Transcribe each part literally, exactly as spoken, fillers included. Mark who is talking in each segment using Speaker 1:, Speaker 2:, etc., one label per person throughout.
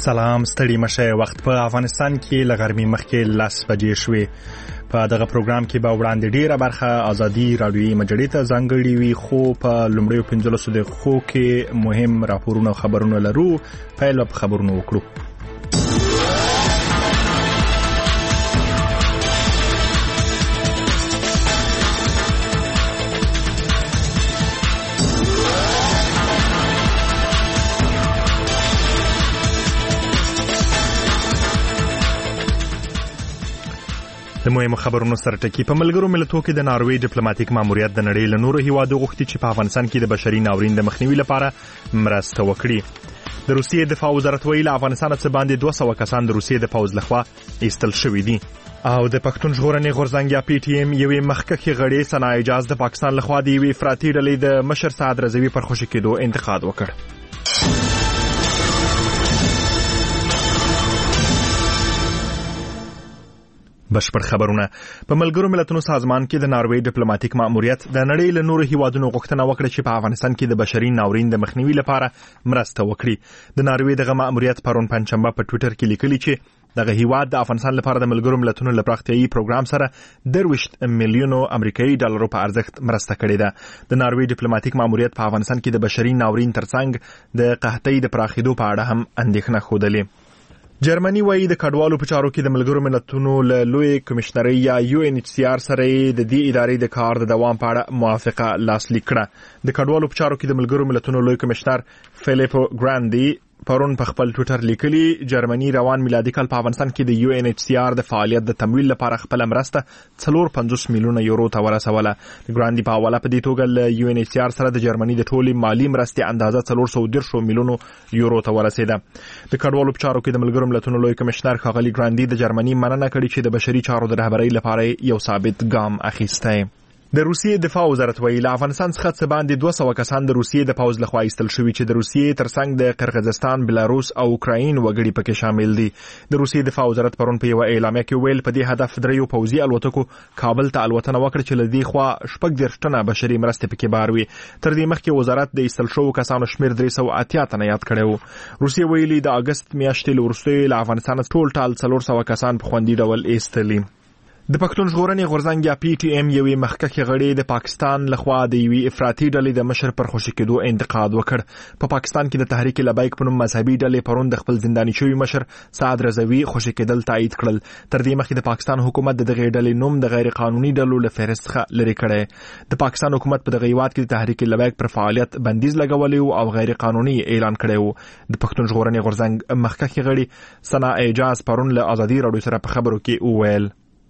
Speaker 1: سلام، ستړي مشه. وخت په افغانستان کې له غرمې مخکې لس بجې شوې. په دغه پروګرام کې به وړاندې ډیره برخه ازادي رادیوي مجلې ته ځانګړې وي، خو په لومړیو پنځلسو دقیقو کې مهم راپورونه او خبرونه لرو. پیل په خبرونو وکړو. د مهمو خبرونو سره ټکی. په ملګرو ملتونو کې د ناروې ډیپلوماټیک ماموریت د نړۍ له نورو هیوادو غوښتي چې په افغانستان کې د بشري ناورین د مخنیوي لپاره مرسته وکړي. د روسیې دفاع وزارت ویلي افغانستان څخه باندې دوه سوه کسان د روسیې د پوځ لخوا ایستل شوي دي. او د پښتون ژغورنې غورځنګ یا پی ټی ایم یوې مخکښې غړي ثنا اعجاز د پاکستان لخوا د یوې افراطي ډلې د مشر سعد رضوي پر خوشي کېدو انتقاد وکړ. بشپړ خبرونه. په ملګرو ملتونو سازمان کې د ناروې ډیپلوماټیک ماموریت د نړۍ له نورو هیوادونو غوښتنه وکړه چې په افغانستان کې د بشري ناورین د مخنیوي لپاره مرسته وکړي. د ناروې دغه ماموریت پرون پنځشنبه په ټوئیټر کې لیکلي چې دغه هیواد د افغانستان لپاره د ملګرو ملتونو له پراختیایي پروګرام سره درویشت میلیونو امریکایي ډالرو په ارزښت مرسته کړې ده. د ناروې ډیپلوماټیک ماموریت په افغانستان کې د بشري ناورین ترڅنګ د قحطۍ د پراخېدو په اړه هم اندېښنه ښودلې. جرمني وایي د کډوالو په چارو کې د ملګرو ملتونو له لوی کمشنرۍ یا یو ان ایچ سی آر سره د دې ادارې د کار د دوام په اړه موافقه لاسلیک کړه. د کډوالو په چارو کې د ملګرو ملتونو لوی کمشنر فلیپو ګراندي پرون په خپل ټوئیټر لیکلي جرمني روان میلادي کال په افغانستان کې د یو ان ایچ سی آر د فعالیت د تمویل لپاره خپل مرسته څلور پنځوس میلیونه یورو ته ورسوله. د ګراندي په حواله په دې توګه له یو ان ایچ سی آر سره د جرمني د ټولي مالی مرستې اندازه څلور سوه دېرش میلیونو یورو ته ورسېده. د کډوالو په چارو کې د ملګرو ملتونو لوی کمشنر ښاغلي ګراندي د جرمني مننه کړې چې د بشري چارو د رهبرۍ لپاره یو ثابت ګام اخیستی. د روسیې دفاع وزارت ویلي له افغانستان څخه څه باندې دوه سوه کسان د روسیې د پوځ لخوا ایستل شوي چې د روسیې ترڅنګ د قرغیزستان، بلاروس او اوکراین وګړي پکې شامل دي. د روسیې دفاع وزارت پرون په یو اعلامیه کې ویل په دې هدف دریو پوځي الوتکو کابل ته الوتنه وکړه چې له دې خوا شپږ دېرش ټنه بشري مرستې پکې بار وي. تر دې مخکې وزارت د ایستل شوو کسانو شمېر درې سوه اتیا تنه یاد کړی و. روسیې ویلي د اګست میاشتې له وروستیو له افغانستان ټول ټال څلور سوه کسان په خوندي ډول ایستلي. د پښتون ژغورنې غورځنګ یا پی ټی ایم یوې مخکښې غړي د پاکستان لخوا د یوې افراطي ډلې د مشر پر خوشي کېدو انتقاد وکړ. په پاکستان کې د تحریک لبیک په نوم مذهبي ډلې پرون د خپل زنداني شوي مشر سعد رضوي خوشي کېدل تایید کړل. تر دې مخکې د پاکستان حکومت د دغې ډلې نوم د غیر قانوني ډلو له فهرست څخه لرې کړی. د پاکستان حکومت په دغه هیواد کې د تحریک لبیک پر فعالیت بندیز لګولی او غیر قانوني اعلان کړی و. د پښتون ژغورنې غورځنګ مخکښې غړي ثنا اعجاز پرون له ازادي راډیو سره په خبرو کې وویل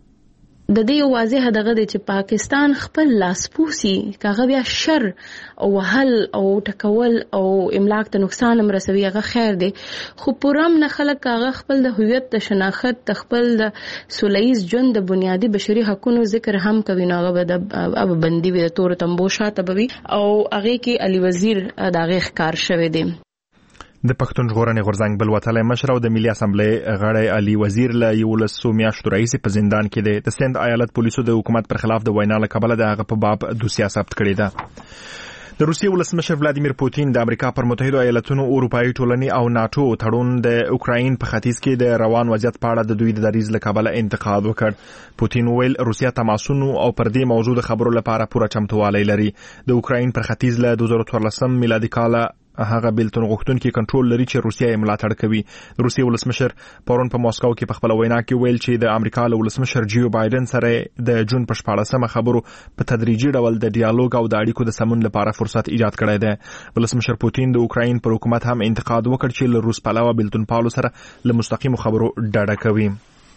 Speaker 2: د دې یو واضح دغه دی چې پاکستان خپل لاسپوسي کاغه بیا شر او وهل او ټکول او املاک ته نقصان هم رسوي، هغه خیر دی، خو پرم نه خلک کاغه خپل د هویت د شناخت د خپل د سولهییز ژوند د بنیادي بشري حقوقو ذکر هم کوي. نو هغه د اب بندي وي د تور تمبو شاته بوي او هغه کې علي وزیر دغه ښکار شوی دی.
Speaker 1: د پښتون ژغورنې غورځنګ بل وتلی مشر او د ملي اسمبلۍ غړی علي وزیر له یولسو میاشتو راهیسې په زندان کې دی. د سند ایالت پولیسو د حکومت پر خلاف د وینا له کبله د هغه په باب دوسیه ثبت کړې ده. د روسیې ولسمشر ولادیمیر پوتین د امریکا پر متحدو ایالتونو، اروپایي ټولنې او ناتو تړون د اوکراین په ختیځ کې د روان وضعیت په اړه د دوی د دریځ له کبله انتقاد وکړ. پوتین ویل روسیا تماسونو او پر دې موضوع د خبرو لپاره پوره چمتووالی لري. د اوکراین پر ختیځ له دوه زره څوارلسم میلادي کاله هغه بیلتون غوښتونکي کنټرول لري چې روسیا یې ملاتړ کوي. د روسیې ولسمشر پرون په ماسکو کې په خپل وینا کې ویل چې د امریکا له ولسمشر جیو بایدن سره د جون په شپاړسمه خبرو په تدریجي ډول د ډیالوګ او د اړیکو د سمون لپاره فرصت ایجاد کړی دی. ولسمشر پوتین د اوکراین پر حکومت هم انتقاد وکړ چې له روس پلوه بیلتون پالو سره له مستقیمو خبرو ډډه کوي.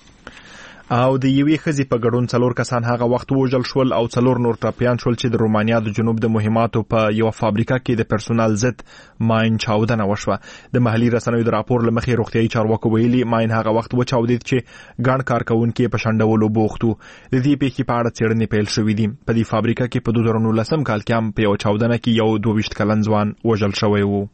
Speaker 1: او د یوې ښځې په ګډون څلور کسان هغه وخت ووژل شول او څلور نور ټپیان شول چې د رومانیا د جنوب د مهماتو په یوه فابریکه کې د پرسونل ضد ماین چاودنه وشوه. د محلي رسنیو د راپور له مخې روغتیایي چارواکو ویلي ماین هغه وخت وچاودېد چې ګڼ کارکوونکي په شنډولو بوخت وو. د دې پیښې په اړه څېړنې پیل شوې دي. په دې فابریکه کې په دوه زره نولسم کال کې هم په یوه چاودنه کې یو دوه ویشت کلن ځوان وژل شوی و.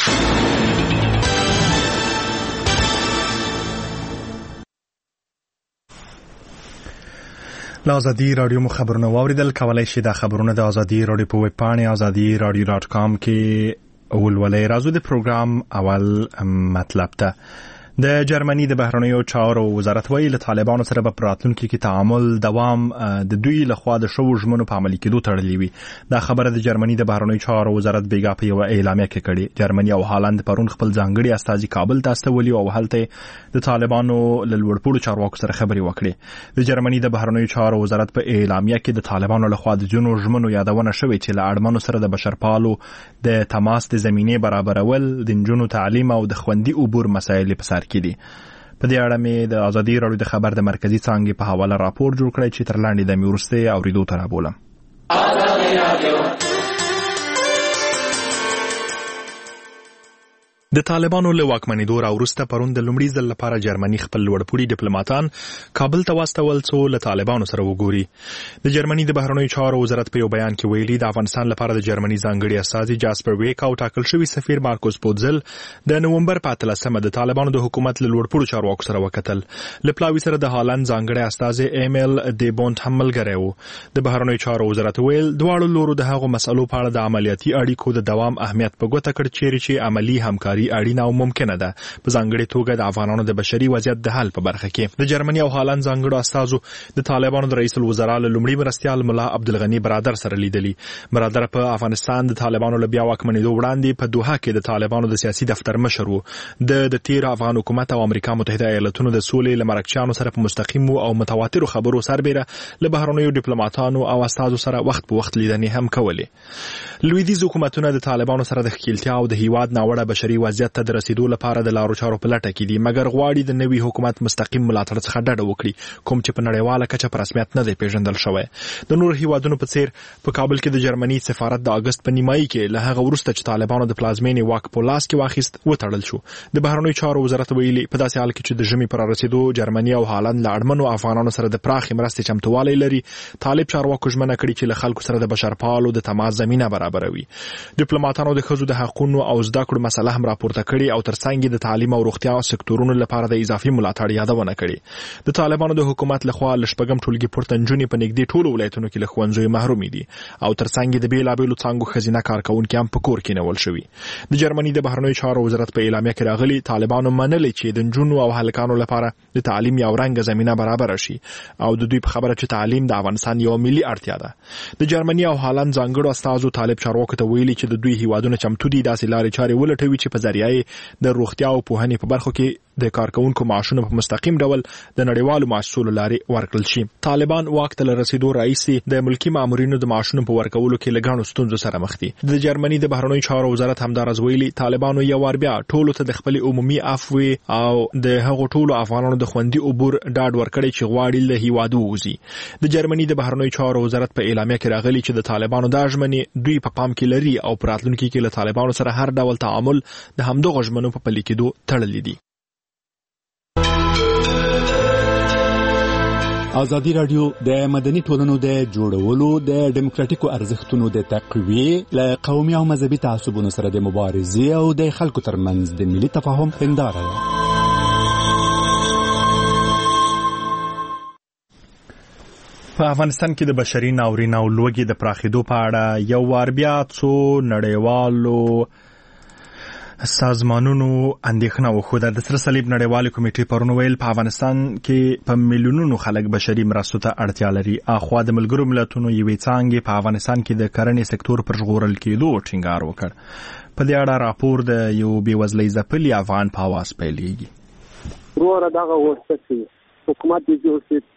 Speaker 1: له ازادي رادیو مو خبرونه واوریدل. کولای شئ دا خبرونه د ازادي رادیو په ویب پاڼه ازادي رادیو ډاټ کام کې ولولې. راځو د پروګرام اول مطلب ته. د جرمني د بهرنیو چارو وزارت ویل له طالبانو سره په راتلونکي کې تعامل دوام د دوی لخوا د شو ژمنو په عملي کېدو تړلې وي. دا خبره د جرمني د بهرنیو چارو وزارت بیګا په یو اعلامیه کې کړې. جرمني او هالند پرون خپل ځانګړي استازي کابل ته استولي او هلته د طالبانو له لوړپوړو چارواکو سره خبرې وکړې. د جرمني د بهرنیو چارو وزارت په اعلامیه کې د طالبانو لخوا د جنو ژمنو یادونه شوې چې له اړمنو سره د بشرپالو د تماس د زمینه برابرول، د نجونو تعلیم او د خوندي عبور مسایل په سر کې دي. په دې اړه مې د ازادي راډیو د خبر د مرکزی څانګې په حواله راپور جوړ کړی چې تر لاندې د میورسته اوریدو تر ابولم. د طالبانو له واکمنېدو راوروسته پرون د لومړي ځل لپاره جرمني خپل لوړپوړي ډیپلوماټان کابل ته واستول څو له طالبانو سره وګوري. د جرمني د بهرنیو چارو وزارت په یو بیان کې ویلي د افغانستان لپاره د جرمني ځانګړي استازي جاسپر ویک او ټاکل شوی سفیر مارکوس پودزل د نومبر په اتلسمه د طالبانو د حکومت له لوړپوړو چارواکو سره وکتل. له پلاوي سره د هالند ځانګړي استازي ایمیل دی بونت هم ملګری وو. د بهرنیو چارو وزارت ویل دواړو لورو د هغو مسلو په اړه د عملیاتي اړیکو د دوام اهمیت په ګوته کړ چیرې چې عملی همکاري اړینه او ممکنه ده په ځانګړي توګه د افغانانو د بشري وضعیت د حل په برخه کې. د جرمني او هالند ځانګړو استازو د طالبانو د رئیس الوزرا له لومړي مرستیال ملا عبدالغنی برادر سره لیدلي. برادر په افغانستان د طالبانو له بیا واکمنېدو وړاندې په دوحه کې د طالبانو د سیاسي دفتر مشر وو. د د تیر افغان حکومت او امریکا متحده ایالاتونو د سولې لمرکچانو سره په مستقیمو او متواترو خبرو سربېره له بهرنیو ډیپلوماټانو او استازو سره وخت په وخت لیدنې هم کولې. لویدیځ حکومتونه د طالبانو سره د ښکیلتیا او د هیواد ناوړه بشري وضعیت ته د رسیدو لپاره د لارو چارو په لټه کې دي، مګر غواړي د نوي حکومت مستقیم ملاتړ څخه ډډه وکړي، کوم چې په نړیواله کچه په رسمیت نه دی پیژندل شوی. د نور هیوادونو په څیر په کابل کې د جرمني سفارت د اگست په نیمایي کې له هغه وروسته چې طالبانو د پلازمینې واک په لاس کې واخیست وتړل شو. د بهرنیو چارو وزارت ویلي په داسې حال کې چې د ژمي پر رسیدو جرمني او هالند له اړمنو افغانانو سره د پراخې مرستې چمتووالی لري، طالب چارواکو ژمنه کړې چې له خلکو سره د بشرپالو د تماس زمینه برابروي. ډیپلوماټانو د ښځو د حقوقو او زده کړو مسله هم راپورته کړې او ترڅنګ د تعلیم او روغتیا سکتورونو لپاره د اضافي ملاتړ یادونه کړې. د طالبانو د حکومت لخوا لشپږم ټولګي پورته نجونې په نږدې ټولو ولایتونو کې له ښوونځیو محرومې دي او ترڅنګ د بیلابیلو څانګو ښځینه کارکوونکي هم په کور کې نیول شوي. د جرمني د بهرنیو چارو وزارت په اعلامیه کې راغلي طالبانو منلي چې د نجونو او هلکانو لپاره د تعلیم یو رنګه زمینه برابر شي او د دوی په خبره چې تعلیم د افغانستان یو ملي اړتیا ده. د جرمني او هالند ځانګړو استازو طالب چارواکو ته ویلي چې د دوی هیوادونه چمتو دي داسې لارې چارې ولټوي چې په ذریعه د روغتیا او پوهنې په برخو کې د کارکونکو معاشونه په مستقیم ډول د نړیوالو معاشونو لارې ورکړل شي. طالبان واک ته رسیدو رئیس د ملکی مامورینو د معاشونو په ورکولو کې لګانو ستونزو سره مخ دي. د جرمني د بهرنیو چارو وزارت همدارز ویلي طالبانو یو ور بیا ټولو ته د خپل عمومي عفو او د هغو ټولو افغانانو د خوندي عبور ډاډ ورکړي چې غواړي له هیوادو وځي. د جرمني د بهرنیو چارو وزارت په اعلامیه کې راغلي چې د طالبانو د ژمنې دوی په پام کې لري او په راتلونکي کې له طالبانو سره هر ډول تعامل د همدغه ژمنو په پلي کېدو تړلي دي.
Speaker 3: ازادي راډیو د مدني ټولنو د جوړولو د ډیموکراتیکو ارزښتونو د تقویې له قومي او مذهبي تعصبونو سره د مبارزې او د خلکو ترمنځ د ملي تفاهم هنداره ده.
Speaker 1: په افغانستان کې د بشري ناورین او لوږې د پراخېدو په اړه یو وار بیا څو نړیوالو سازمانونو اندېښنه وښوده. د سره صلیب نړیوالې کمیټې پرون ویل په افغانستان کې په میلیونونو خلک بشري مرستو ته اړتیا لري. اخوا د ملګرو ملتونو یوې څانګې په افغانستان کې د کرنې سکتور پر ژغورل کېدو ټینګار وکړ. په دې اړه راپور د یو بېوزلۍ ځپلي افغان په اواز پیلېږي.
Speaker 4: وروره دغه وسته چې حکومت دې جوړ شي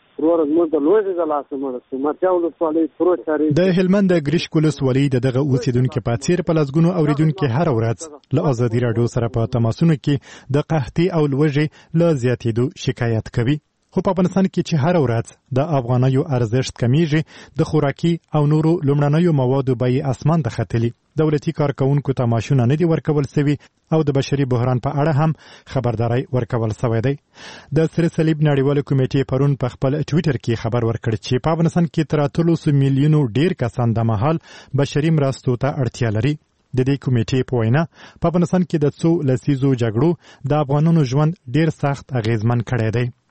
Speaker 3: د هلمند د ګریشکول ولسوالۍ د دغه اوسیدونکو په څیر په لږونو اوریدونکو هر ورځ له ازادي راډیو سره په تماسونو کې د قحطي او لوږې له زیاتېدو شکایت کوي. خو په افغانستان کې چې هر ورځ د افغانیو ارزښت کمیږي، د خوراکي او نورو لومړنیو موادو بیې اسمان ته ختلي، دولتي کارکونکو ته معاشونه نه دي ورکول سوي او د بشري بحران په اړه هم خبرداري ورکول سوی دی. د سره صلیب نړیواله کمیټې پرون په خپل ټویټر کې خبر ورکړ چې په افغانستان کې تر اتلس میلیونو ډیر کسان د مهال بشري مرستو ته اړتیا لري. د دې کمیټې په وینا په افغانستان کې د څو لسیزو جګړو د افغانانو ژوند ډیر سخت اغیزمن کړی دی.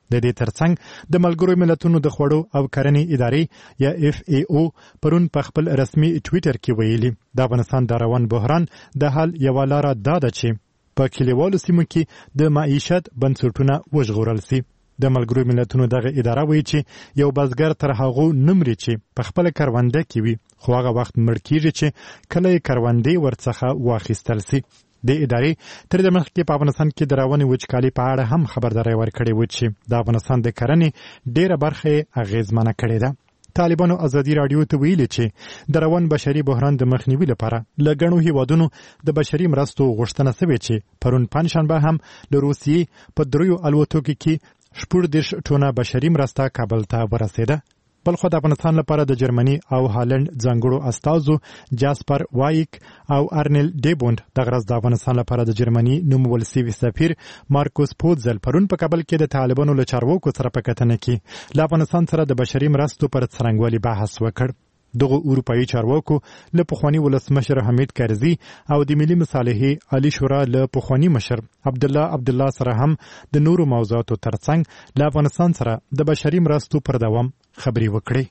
Speaker 3: د دې ترڅنګ د ملګرو ملتونو د خوړو او کرنې ادارې یا اف ای او پرون په خپل رسمي ټویټر کې ویلي د افغانستان د روان بحران د حل یوه لاره دا ده چې په کلیوالو سیمو کې د معیشت بنسټونه وژغورل سي. د ملګرو ملتونو دغه اداره وایي چې یو بزګر تر هغو نه مري چې په خپله کرونده کې وي، خو هغه وخت مړ کیږي چې کله یې کروندې ورڅخه واخیستل سي. د ادارې تر دې مخکې په افغانستان کې د روانې وچکالۍ په اړه هم خبرداری ورکړې وه چې د افغانستان د کرنې ډېره برخه یې اغېزمنه کړې ده. طالبانو ازادي راډیو ته ویلي چې د روان بشري بحران د مخنیوي لپاره له ګڼو هیوادونو د بشري مرستو غوښتنه سوې چې پرون پنجشنبه هم له روسیې په دریو الوتکو کې شپږ دېرش ټونه بشري مرسته کابل ته ورسېده. بلخو د افغانستان لپاره د جرمني او هالند ځانګړو استازو جاسپر وایک او ارنل ډیبوند د غرض د افغانستان لپاره د جرمني نومول سوي سفیر مارکوس پوتزل پرون په کابل کې د طالبانو له چارواکو سره په کتنه کې له افغانستان سره د بشري مرستو پر څرنګوالي بحث وکړ. دغه اروپایي چارواکو له پخواني ولسمشر حمید کرزي او د ملي مصالحې علي شورا له پخواني مشر عبد الله عبد الله سره هم د نورو موضوعاتو ترڅنګ له افغانستان سره د بشري مرستو پر دوام خبري وکړي.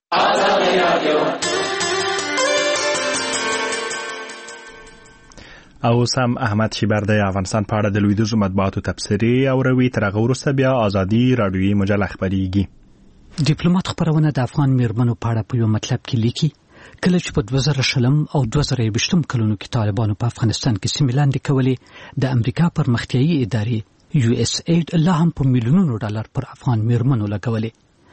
Speaker 1: او سم احمد شیبر د افغانستان په اړه د لویدیځو مطبوعاتو تبصرې او روي تر هغه وروسته بیا ازادي راډیویي مجله خبريږي.
Speaker 5: ډیپلوماټ خبرونه د افغان میرمنو په اړه په یو مطلب کې لیکي کله چې په دوه زره شلم او دوه زره یوویشتم کلونو کې طالبانو په افغانستان کې سیمې لاندې کولې د امریکا پرمختیایي ادارې یو اس ایډ لا هم په میلیونونو ډالر پر افغان میرمنو لګولې.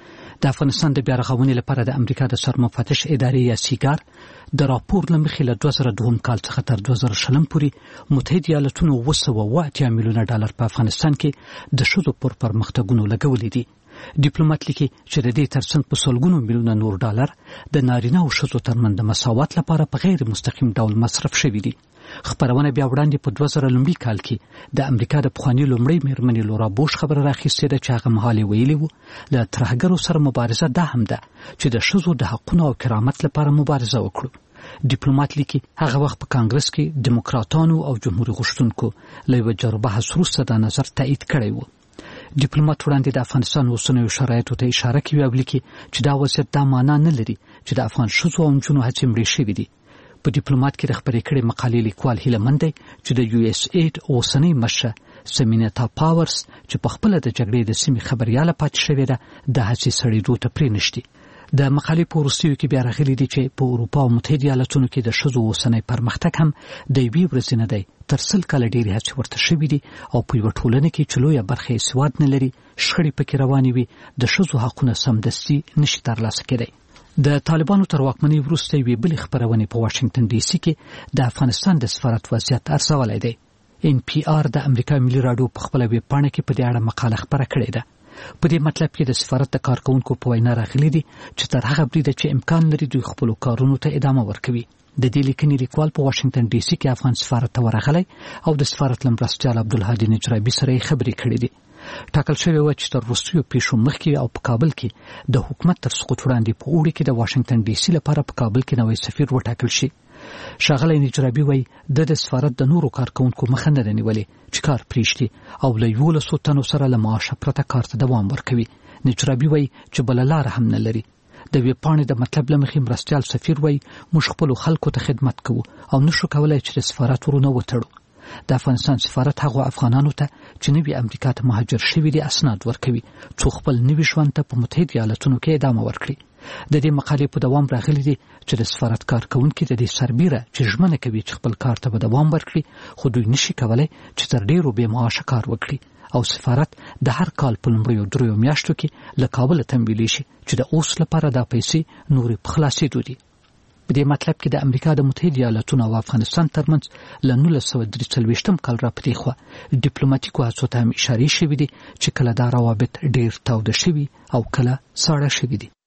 Speaker 5: د افغانستان د بیا رغونې لپاره د امریکا د سرمفتش ادارې یا سیګار د راپور له مخې له دوه زره دوه کال څخه تر دوه زره شلم پورې متحده ایالاتونو اوه سوه اوه اتیا میلیونه ډالر په افغانستان کې د ښځو پر پرمختګونو لګولې دي. ډیپلوماټ لیکي چې د دې ترڅنګ په سلګونو میلیونه نور ډالر د نارینه او ښځو ترمنځ د مساوات لپاره په غیر مستقیم ډول مصرف شوي دي. خبرونه بیا وړاندې په دوه زره لومړي کال کې د امریکا د پخواني لومړۍ میرمنې لورا بوش خبره راخیستې ده چې هغه مهال یې ویلي وو له ترهګرو سره مبارزه دا هم ده چې د ښځو د حقونو او کرامت لپاره مبارزه وکړو. ډیپلوماټ لیکي هغه وخت په کانګرس کې دیموکراتانو او جمهوریت غوښتونکو له یوه جربحث وروسته دا نظر تایید کړی و. ډیپلوماټ وړاندې د افغانستان اوسنیو شرایطو ته اشاره کوي او لیکي چې دا وضعیت دا معنا نه لري چې د افغان ښځو او نجونو هڅې مړې شوې دي. په ډیپلوماټ کې د خبرې کړې مقالې لیکوال هیله مند دی چې د یو اس ایډ اوسنۍ مشره سمینتا پاورز چې په خپله د جګړې د سیمې خبریاله پاتې شوې ده د هڅې سړېدو ته پرېنښتي. د مقالې په وروستیو کې بیا راغلي دي چې په اروپا او متحده ایالاتونو کې د ښځو اوسنی پرمختګ هم د یوې ورځې نه دی تر سل کاله ډېرې هڅې ورته شوي دي او په یوه ټولنه کې چې لویه برخه یې سواد نه لري، شخړې پکې روانې وي، د ښځو حقونه سمدستي نشي ترلاسه کېدی. د طالبانو تر واکمنۍ وروسته یوې بلې خپرونې په واشنګټن ډي سي کې د افغانستان د سفارت وضعیت ارزولی دی. ان پی آر د امریکا ملي راډیو په خپله ویبپاڼه کې په دې اړه مقاله خپره کړې ده. په دې مطلب کې د سفارت د کارکونکو په وینا راغلي دي چې تر هغه بریده چې امکان لري دوی خپلو کارونو ته ادامه ورکوي. د دې لیکنې لیکوال په واشنګټن ډي سي کې افغان سفارت ته ورغلی او د سفارت له مرستیال عبدالهادي نجرابي سره یې خبرې کړې دي. ټاکل شوې وه چې تر وروستیو پیښو مخکې او په کابل کې د حکومت تر سقوط وړاندې په اوړي کې د واشنګټن ډي سي لپاره په کابل کې نوی سفیر وټاکل شي. ښاغلی نجرابي وایي د د سفارت د نورو کارکونکو مخه نه ده نیولې چې کار پرېږدي او له یولسو تنو سره له معاشه پرته کار ته دوام ورکوي. نجرابي وایي چې بله لاره هم نه لري. د ویبپاڼې د مطلب له مخې مرستیال سفیر وایي موږ خپلو خلکو ته خدمت کوو او نشو کولی چې د سفارت ورونه وتړو. د افغانستان سفارت هغو افغانانو ته چې نوي امریکا ته مهاجر شوي دي اسناد ورکوي څو خپل نوي ژوند ته په متحده ایالتونو کې ادامه ورکړي. د دې مقالې په دوام راغلي دي چې د سفارت کارکونکي د دې سربیره چې ژمنه کوي چې خپل کار ته به دوام ورکړي خو دوی نشي کولی چې تر ډېرو بې معاشه کار وکړي او سفارت د هر کال په لومړیو دریو میاشتو کې له کابله تمویلی شي چې د اوس لپاره دا پیسې نورې په خلاصېدو دي. په دې مطلب کې د امریکا د متحده ایالاتونو او افغانستان ترمنځ له نولس سوه درې څلوېښتم کال راپدې خوا ډیپلوماټیکو هڅو ته هم اشارې شوي دي چې کله دا روابط ډېر تاوده شوي او کله ساړه شوي دي.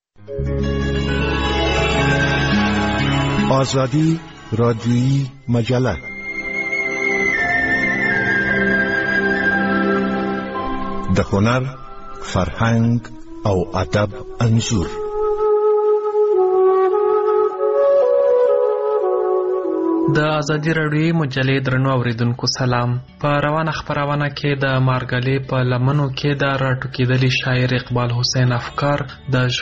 Speaker 6: آزادی رادیویی مجله د هنر، فرهنګ او ادب انځور
Speaker 7: د ازادي راډیوي مجلې درنو اوریدونکو سلام. په روانه خبرونه کې د مارګلې په لمنو کې د راټوکېدلي شاعر اقبال حسین افکار د